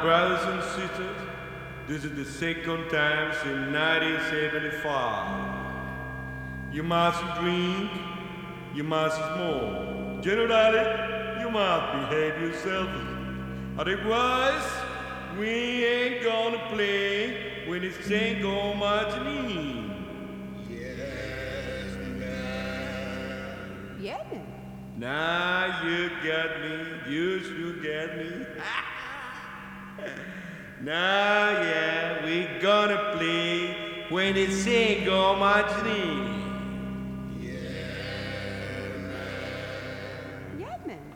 brothers and sisters, this is the second time since 1975. You mustn't drink, you must smoke. Generally, you must behave yourself. Otherwise, we ain't gonna play when it's Tango Martini. Yes, ma'am. Yeah, man. Now you got me, you got me. Now, yeah, we gonna play when it's Tango Martini. Yeah, man.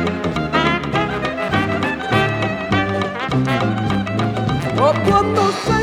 O cuando se